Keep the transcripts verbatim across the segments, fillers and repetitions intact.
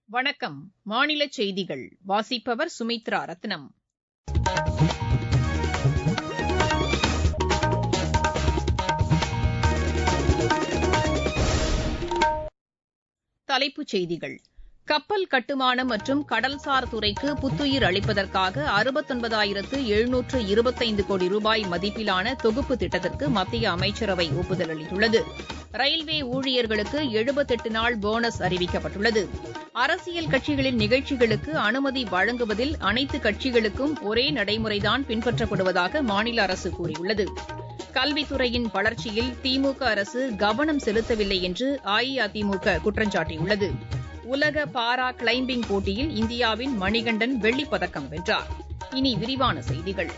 வணக்கம். மாநில செய்திகள் வாசிப்பவர் சுமித்ரா ரத்னம். தலைப்புச் செய்திகள். கப்பல் கட்டுமானம் மற்றும் கடல்சார் துறைக்கு புத்துயிர் அளிப்பதற்காக அறுபத்தொன்பதாயிரத்து எழுநூற்று இருபத்தைந்து கோடி ரூபாய் மதிப்பிலான தொகுப்பு திட்டத்திற்கு மத்திய அமைச்சரவை ஒப்புதல் அளித்துள்ளது. ரயில்வே ஊழியர்களுக்கு எழுபத்தெட்டு நாள் போனஸ் அறிவிக்கப்பட்டுள்ளது. அரசியல் கட்சிகளின் நிகழ்ச்சிகளுக்கு அனுமதி வழங்குவதில் அனைத்து கட்சிகளுக்கும் ஒரே நடைமுறைதான் பின்பற்றப்படுவதாக மாநில அரசு கூறியுள்ளது. கல்வித்துறையின் வளர்ச்சியில் திமுக அரசு கவனம் செலுத்தவில்லை என்று அஇஅதிமுக குற்றம் சாட்டியுள்ளது. உலக பாரா கிளைம்பிங் போட்டியில் இந்தியாவின் மணிகண்டன் வெள்ளிப்பதக்கம் வென்றார். இனி விரிவான செய்திகள்.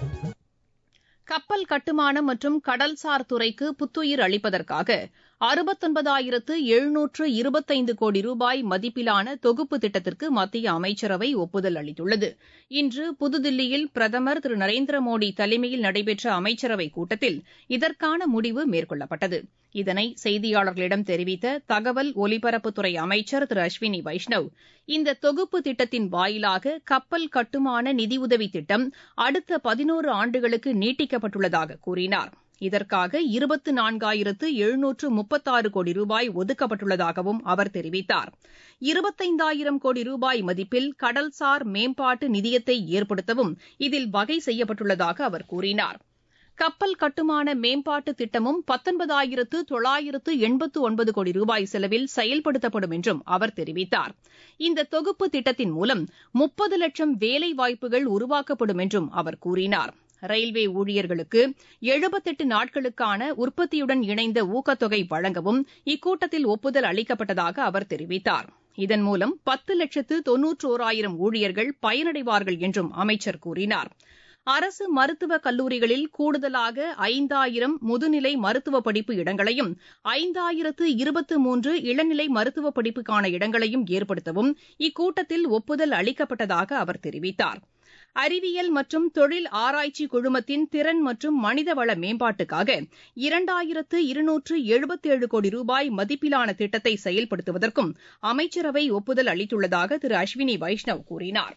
கப்பல் கட்டுமானம் மற்றும் கடல்சார் துறைக்கு புத்துயிர் அளிப்பதற்காக அறுபத்தொன்பதாயிரத்து எழுநூற்று இருபத்தைந்து கோடி ரூபாய் மதிப்பிலான தொகுப்பு திட்டத்திற்கு மத்திய அமைச்சரவை ஒப்புதல் அளித்துள்ளது. இன்று புதுதில்லியில் பிரதமர் திரு நரேந்திர மோடி தலைமையில் நடைபெற்ற அமைச்சரவைக் கூட்டத்தில் இதற்கான முடிவு மேற்கொள்ளப்பட்டது. இதனை செய்தியாளர்களிடம் தெரிவித்த தகவல் ஒலிபரப்புத்துறை அமைச்சர் திரு அஸ்வினி வைஷ்ணவ், இந்த தொகுப்பு திட்டத்தின் வாயிலாக கப்பல் கட்டுமான நிதியுதவி திட்டம் அடுத்த பதினோரு ஆண்டுகளுக்கு நீட்டிக்கப்பட்டுள்ளதாக கூறினார். இதற்காக இருபத்து நான்காயிரத்து எழுநூற்று முப்பத்தாறு கோடி ரூபாய் ஒதுக்கப்பட்டுள்ளதாகவும் அவர் தெரிவித்தார். இருபத்தைந்தாயிரம் கோடி ரூபாய் மதிப்பில் கடல்சார் மேம்பாட்டு நிதியத்தை ஏற்படுத்தவும் இதில் வகை செய்யப்பட்டுள்ளதாக அவர் கூறினார். கப்பல் கட்டுமான மேம்பாட்டு திட்டமும் பத்தொன்பதாயிரத்து தொள்ளாயிரத்து எண்பத்து ஒன்பது கோடி ரூபாய் செலவில் செயல்படுத்தப்படும் என்றும் அவர் தெரிவித்தார். இந்த தொகுப்பு திட்டத்தின் மூலம் முப்பது லட்சம் வேலைவாய்ப்புகள் உருவாக்கப்படும் என்றும் அவர் கூறினார். ரயில்வே ஊழியர்களுக்கு எழுபத்தெட்டு நாட்களுக்கான உற்பத்தியுடன் இணைந்த ஊக்கத்தொகை வழங்கவும் இக்கூட்டத்தில் ஒப்புதல் அளிக்கப்பட்டதாக அவர் தெரிவித்தார். இதன் மூலம் பத்து லட்சத்து தொன்னூற்றோராயிரம் ஊழியர்கள் பயனடைவார்கள் என்றும் அமைச்சர் கூறினார். அரசு மருத்துவக் கல்லூரிகளில் கூடுதலாக ஐந்தாயிரம் முதுநிலை மருத்துவ படிப்பு இடங்களையும் ஐந்தாயிரத்து இருபத்து மூன்று இளநிலை மருத்துவ படிப்புக்கான இடங்களையும் ஏற்படுத்தவும் இக்கூட்டத்தில் ஒப்புதல் அளிக்கப்பட்டதாக அவர் தெரிவித்தார். அறிவியல் மற்றும் தொழில் ஆராய்ச்சி குழுமத்தின் திறன் மற்றும் மனிதவள மேம்பாட்டுக்காக இரண்டாயிரத்து இருநூற்று எழுபத்தேழு கோடி ரூபாய் மதிப்பிலான திட்டத்தை செயல்படுத்துவதற்கும் அமைச்சரவை ஒப்புதல் அளித்துள்ளதாக திரு அஸ்வினி வைஷ்ணவ் கூறினார்.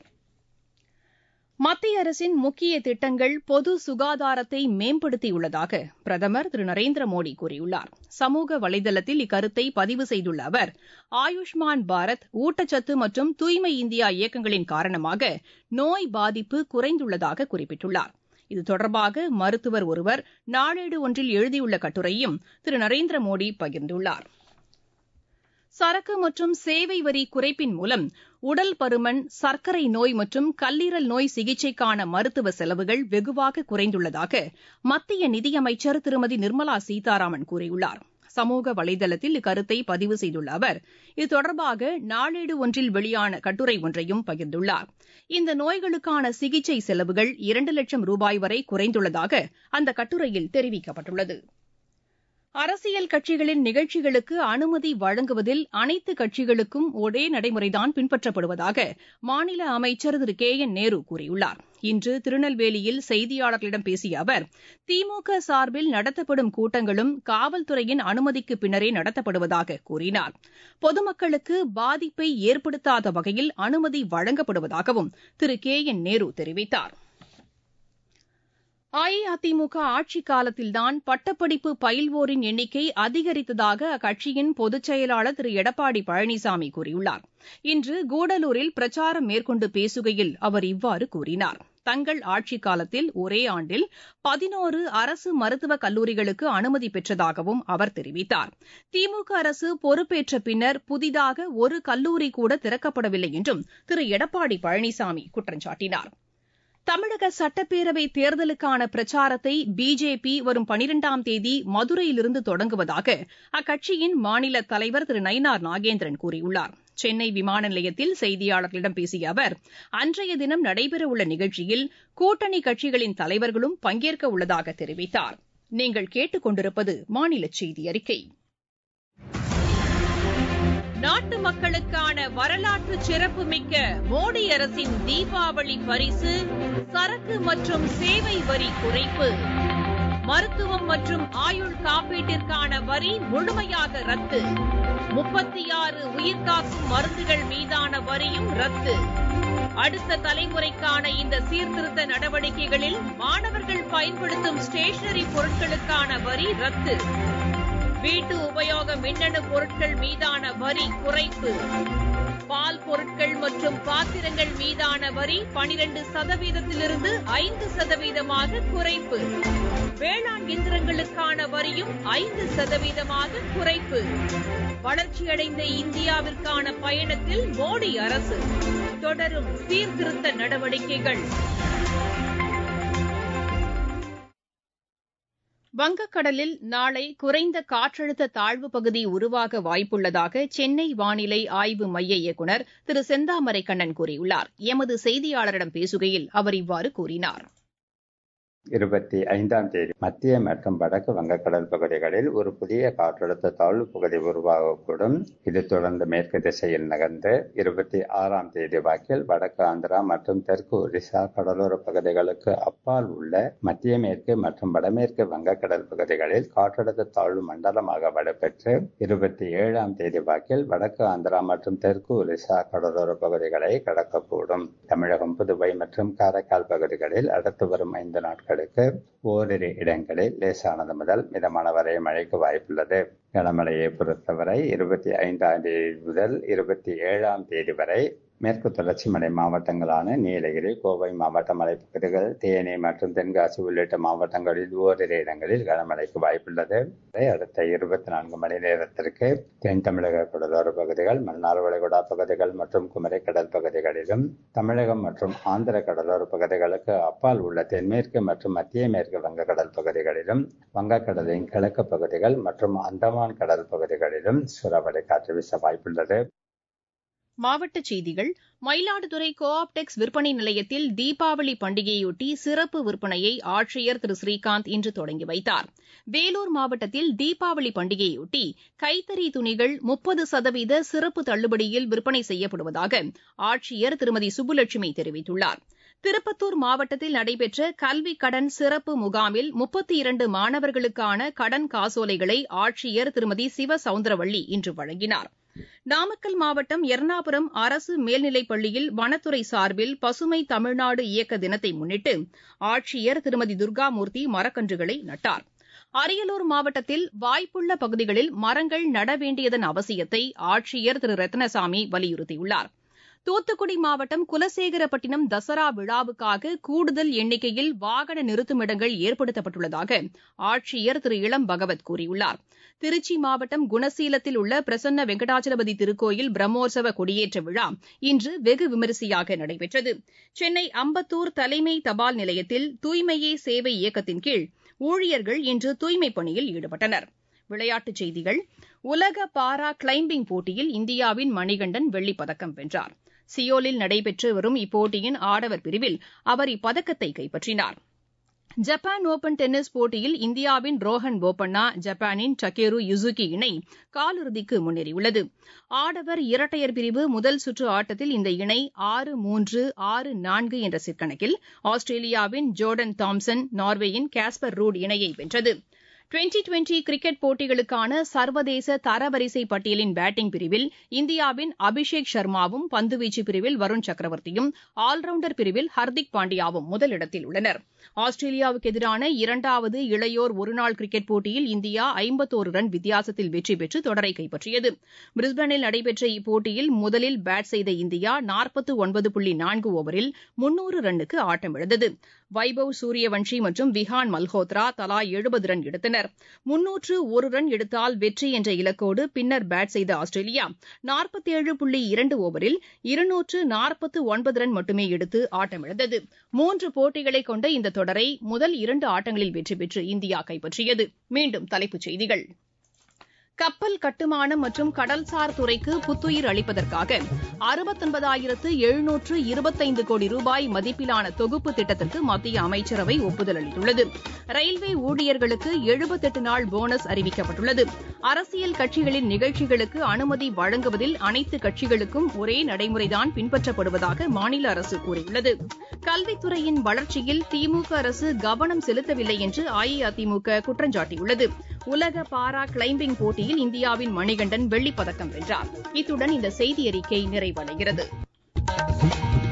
மத்திய அரசின் முக்கிய திட்டங்கள் பொது சுகாதாரத்தை மேம்படுத்தியுள்ளதாக பிரதமர் திரு நரேந்திர மோடி கூறியுள்ளார். சமூக வலைதளத்தில் இக்கருத்தை பதிவு செய்துள்ள அவர், ஆயுஷ்மான் பாரத், ஊட்டச்சத்து மற்றும் தூய்மை இந்தியா இயக்கங்களின் காரணமாக நோய் பாதிப்பு குறைந்துள்ளதாக குறிப்பிட்டுள்ளார். இது தொடர்பாக மருத்துவர் ஒருவர் நாளேடு ஒன்றில் எழுதியுள்ள கட்டுரையும் திரு நரேந்திர மோடி பகிர்ந்துள்ளார். சரக்கு மற்றும் சேவை வரி குறைப்பின் மூலம் உடல் பருமன், சர்க்கரை நோய் மற்றும் கல்லீரல் நோய் சிகிச்சைக்கான மருத்துவ செலவுகள் வெகுவாக குறைந்துள்ளதாக மத்திய நிதியமைச்சர் திருமதி நிர்மலா சீதாராமன் கூறியுள்ளார். சமூக வலைதளத்தில் இக்கருத்தை பதிவு செய்துள்ள அவர், இது தொடர்பாக நாளேடு ஒன்றில் வெளியான கட்டுரை ஒன்றையும் பகிர்ந்துள்ளார். இந்த நோய்களுக்கான சிகிச்சை செலவுகள் இரண்டு லட்சம் ரூபாய் வரை குறைந்துள்ளதாக அந்த கட்டுரையில் தெரிவிக்கப்பட்டுள்ளது. அரசியல் கட்சிகளின் நிகழ்ச்சிகளுக்கு அனுமதி வழங்குவதில் அனைத்து கட்சிகளுக்கும் ஒரே நடைமுறைதான் பின்பற்றப்படுவதாக மாநில அமைச்சர் திரு கே என் நேரு கூறியுள்ளார். இன்று திருநெல்வேலியில் செய்தியாளர்களிடம் பேசிய அவர், திமுக சார்பில் நடத்தப்படும் கூட்டங்களும் காவல்துறையின் அனுமதிக்கு பின்னரே நடத்தப்படுவதாக கூறினார். பொதுமக்களுக்கு பாதிப்பை ஏற்படுத்தாத வகையில் அனுமதி வழங்கப்படுவதாகவும் திரு கே என் நேரு தெரிவித்தார். அஇஅதிமுக ஆட்சிக் காலத்தில்தான் பட்டப்படிப்பு பயில்வோரின் எண்ணிக்கை அதிகரித்ததாக அக்கட்சியின் பொதுச் செயலாளர் திரு எடப்பாடி பழனிசாமி கூறியுள்ளார். இன்று கூடலூரில் பிரச்சாரம் மேற்கொண்டு பேசுகையில் அவர் இவ்வாறு கூறினார். தங்கள் ஆட்சிக் காலத்தில் ஒரே ஆண்டில் பதினோரு அரசு மருத்துவக் கல்லூரிகளுக்கு அனுமதி பெற்றதாகவும் அவர் தெரிவித்தார். திமுக அரசு பொறுப்பேற்ற பின்னர் புதிதாக ஒரு கல்லூரி கூட திறக்கப்படவில்லை என்றும் திரு எடப்பாடி பழனிசாமி குற்றம் சாட்டினார். தமிழக சட்டப்பேரவைத் தேர்தலுக்கான பிரச்சாரத்தை பிஜேபி வரும் பனிரெண்டாம் தேதி மதுரையிலிருந்து தொடங்குவதாக அக்கட்சியின் மாநில தலைவர் திரு நயினார் நாகேந்திரன் கூறியுள்ளார். சென்னை விமான நிலையத்தில் செய்தியாளர்களிடம் பேசிய அவர், அன்றைய தினம் நடைபெறவுள்ள நிகழ்ச்சியில் கூட்டணி கட்சிகளின் தலைவர்களும் பங்கேற்க உள்ளதாக தெரிவித்தார். நீங்கள் கேட்டுக் கொண்டிருப்பது மாநில செய்தி அறிக்கை. நாட்டு மக்களுக்கான வரலாற்று சிறப்புமிக்க மோடி அரசின் தீபாவளி பரிசு சரக்கு மற்றும் சேவை வரி குறைப்பு. மருத்துவம் மற்றும் ஆயுள் காப்பீட்டிற்கான வரி முழுமையாக ரத்து. முப்பத்தி ஆறு உயிர்காக்கும் மருந்துகள் மீதான வரியும் ரத்து. அடுத்த தலைமுறைக்கான இந்த சீர்திருத்த நடவடிக்கைகளில் மாணவர்கள் பயன்படுத்தும் ஸ்டேஷனரி பொருட்களுக்கான வரி ரத்து. வீட்டு உபயோக மின்னணு பொருட்கள் மீதான வரி குறைப்பு. பால் பொருட்கள் மற்றும் பாத்திரங்கள் மீதான வரி பனிரண்டு சதவீதத்திலிருந்து ஐந்து சதவீதமாக குறைப்பு. வேளாண் இயந்திரங்களுக்கான வரியும் ஐந்து சதவீதமாக குறைப்பு. வளர்ச்சியடைந்த இந்தியாவிற்கான பயணத்தில் மோடி அரசு தொடரும் சீர்திருத்த நடவடிக்கைகள். வங்கக்கடலில் நாளை குறைந்த காற்றழுத்த தாழ்வு பகுதி உருவாக வாய்ப்புள்ளதாக சென்னை வானிலை ஆய்வு மைய இயக்குநர் திரு செந்தாமரை கண்ணன் கூறியுள்ளார். எமது செய்தியாளரிடம் பேசுகையில் அவர் இவ்வாறு கூறினார். இருபத்தி ஐந்தாம் தேதி மத்திய மற்றும் வடக்கு வங்கக்கடல் பகுதிகளில் ஒரு புதிய காற்றழுத்த தாழ்வு பகுதி உருவாகக்கூடும். இது தொடர்ந்து மேற்கு திசையில் நகர்ந்து இருபத்தி ஆறாம் தேதி வாக்கில் வடக்கு ஆந்திரா மற்றும் தெற்கு ஒரிசா கடலோர பகுதிகளுக்கு அப்பால் உள்ள மத்திய மேற்கு மற்றும் வடமேற்கு வங்கக்கடல் பகுதிகளில் காற்றழுத்த தாழ்வு மண்டலமாக வலுப்பெற்று இருபத்தி ஏழாம் தேதி வாக்கில் வடக்கு ஆந்திரா மற்றும் தெற்கு ஒரிசா கடலோர பகுதிகளை கடக்கக்கூடும். தமிழகம், புதுவை மற்றும் காரைக்கால் பகுதிகளில் அடுத்து வரும் ஐந்து நாட்கள் ஓரிரு இடங்களில் லேசானது முதல் மிதமான வரை மழைக்கு வாய்ப்புள்ளது. கனமழையை பொறுத்தவரை இருபத்தி ஐந்தாம் தேதி முதல் இருபத்தி ஏழாம் தேதி வரை மேற்கு தொடர்ச்சி மலை மாவட்டங்களான நீலகிரி, கோவை மாவட்ட மலைப்பகுதிகள், தேனி மற்றும் தென்காசி உள்ளிட்ட மாவட்டங்களில் ஓரிரு இடங்களில் கனமழைக்கு வாய்ப்புள்ளது. அடுத்த இருபத்தி நான்கு மணி நேரத்திற்கு தென் தமிழக கடலோர பகுதிகள், மன்னார் வளைகுடா பகுதிகள் மற்றும் குமரிக்கடல் பகுதிகளிலும், தமிழகம் மற்றும் ஆந்திர கடலோர பகுதிகளுக்கு அப்பால் உள்ள தென்மேற்கு மற்றும் மத்திய மேற்கு வங்கக்கடல் பகுதிகளிலும், வங்கக்கடலின் கிழக்கு பகுதிகள் மற்றும் அந்தமான் கடல் பகுதிகளிலும் சூறாவளி காற்று வீச வாய்ப்புள்ளது. மாவட்டச் செய்திகள். மயிலாடுதுறை கோ ஆப்டெக்ஸ் விற்பனை நிலையத்தில் தீபாவளி பண்டிகையொட்டி சிறப்பு விற்பனையை ஆட்சியர் திரு ஸ்ரீகாந்த் இன்று தொடங்கி வைத்தார். வேலூர் மாவட்டத்தில் தீபாவளி பண்டிகையொட்டி கைத்தறி துணிகள் முப்பது சதவீத சிறப்பு தள்ளுபடியில் விற்பனை செய்யப்படுவதாக ஆட்சியர் திருமதி சுப்புலட்சுமி தெரிவித்துள்ளார். திருப்பத்தூர் மாவட்டத்தில் நடைபெற்ற கல்விக் கடன் சிறப்பு முகாமில் முப்பத்தி இரண்டு மாணவர்களுக்கான கடன் காசோலைகளை ஆட்சியர் திருமதி சிவசவுந்தரவள்ளி இன்று வழங்கினார். நாமக்கல் மாவட்டம் எர்ணாபுரம் அரசு மேல்நிலைப் பள்ளியில் வனத்துறை சார்பில் பசுமை தமிழ்நாடு இயக்க தினத்தை முன்னிட்டு ஆட்சியர் திருமதி துர்காமூர்த்தி மரக்கன்றுகளை நட்டார். அரியலூர் மாவட்டத்தில் வாய்ப்புள்ள பகுதிகளில் மரங்கள் நட வேண்டியதன் அவசியத்தை ஆட்சியர் திரு ரத்னசாமி வலியுறுத்தியுள்ளார். தூத்துக்குடி மாவட்டம் குலசேகரப்பட்டினம் தசரா விழாவுக்காக கூடுதல் எண்ணிக்கையில் வாகன நிறுத்துமிடங்கள் ஏற்படுத்தப்பட்டுள்ளதாக ஆட்சியர் திரு இளம் பகவத் கூறியுள்ளார். திருச்சி மாவட்டம் குணசீலத்தில் உள்ள பிரசன்ன வெங்கடாச்சலபதி திருக்கோயில் பிரம்மோற்சவ கொடியேற்ற விழா இன்று வெகு விமரிசையாக நடைபெற்றது. சென்னை அம்பத்தூர் தலைமை தபால் நிலையத்தில் தூய்மையே சேவை இயக்கத்தின் கீழ் ஊழியர்கள் இன்று தூய்மைப் பணியில் ஈடுபட்டனர். விளையாட்டுச் செய்திகள். உலக பாரா கிளைம்பிங் போட்டியில் இந்தியாவின் மணிகண்டன் வெள்ளிப் பதக்கம் வென்றார். சியோலில் நடைபெற்று வரும் இப்போட்டியின் ஆடவர் பிரிவில் அவர் இப்பதக்கத்தை கைப்பற்றினார். ஜப்பான் ஒபன் டென்னிஸ் போட்டியில் இந்தியாவின் ரோஹன் போபண்ணா, ஜப்பானின் டக்கேரு யுசுகி இணை காலிறுதிக்கு முன்னேறியுள்ளது. ஆடவர் இரட்டையர் பிரிவு முதல் சுற்று ஆட்டத்தில் இந்த இணை ஆறு மூன்று ஆறு நான்கு என்ற செட் கணக்கில் ஆஸ்திரேலியாவின் ஜோர்டன் தாம்சன், நார்வேயின் காஸ்பர் ரூட் இணையை வென்றது. டுவெண்டி டுவெண்டி கிரிக்கெட் போட்டிகளுக்கான சர்வதேச தரவரிசை பட்டியலின் பேட்டிங் பிரிவில் இந்தியாவின் அபிஷேக் சர்மாவும், பந்துவீச்சு பிரிவில் வருண் சக்கரவர்த்தியும், ஆல்ரவுண்டர் பிரிவில் ஹர்திக் பாண்டியாவும் முதலிடத்தில் உள்ளனர். ஆஸ்திரேலியாவுக்கு எதிரான இரண்டாவது இளையோர் ஒருநாள் கிரிக்கெட் போட்டியில் இந்தியா ஐம்பத்தோரு ரன் வித்தியாசத்தில் வெற்றி பெற்று தொடரை கைப்பற்றியது. பிரிஸ்பேனில் நடைபெற்ற இப்போட்டியில் முதலில் பேட் செய்த இந்தியா நாற்பத்து ஒன்பது புள்ளி நான்கு ஓவரில் முன்னூறு ரன்னுக்கு ஆட்டமிழந்தது. வைபவ் சூரியவன்ஷி மற்றும் விஹான் மல்ஹோத்ரா தலா எழுபது ரன் எடுத்தனர். முன்னூற்று ஒரு ரன் எடுத்தால் வெற்றி என்ற இலக்கோடு பின்னர் பேட் செய்த ஆஸ்திரேலியா நாற்பத்தேழு புள்ளி இரண்டு ஓவரில் இருநூற்று நாற்பத்து ஒன்பது ரன் மட்டுமே எடுத்து ஆட்டமிழந்தது. மூன்று போட்டிகளை கொண்ட இந்த தொடரை முதல் இரண்டு ஆட்டங்களில் வெற்றி பெற்று இந்தியா கைப்பற்றியது. மீண்டும் தலைப்புச் செய்திகள். கப்பல் கட்டுமானம் மற்றும் கடல்சார் துறைக்கு புத்துயிர் அளிப்பதற்காக அறுபத்தொன்பதாயிரத்து எழுநூற்று இருபத்தைந்து கோடி ரூபாய் மதிப்பிலான தொகுப்பு திட்டத்திற்கு மத்திய அமைச்சரவை ஒப்புதல் அளித்துள்ளது. ரயில்வே ஊழியர்களுக்கு எழுபத்தெட்டு நாள் போனஸ் அறிவிக்கப்பட்டுள்ளது. அரசியல் கட்சிகளின் நிகழ்ச்சிகளுக்கு அனுமதி வழங்குவதில் அனைத்து கட்சிகளுக்கும் ஒரே நடைமுறைதான் பின்பற்றப்படுவதாக மாநில அரசு கூறியுள்ளது. கல்வித்துறையின் வளர்ச்சியில் திமுக அரசு கவனம் செலுத்தவில்லை என்று அஇஅதிமுக குற்றம் சாட்டியுள்ளது. உலக பாரா கிளைம்பிங் போட்டியில் இந்தியாவின் மணிகண்டன் வெள்ளிப்பதக்கம் வென்றார். இத்துடன் இந்த செய்தியறிக்கை நிறைவடைகிறது.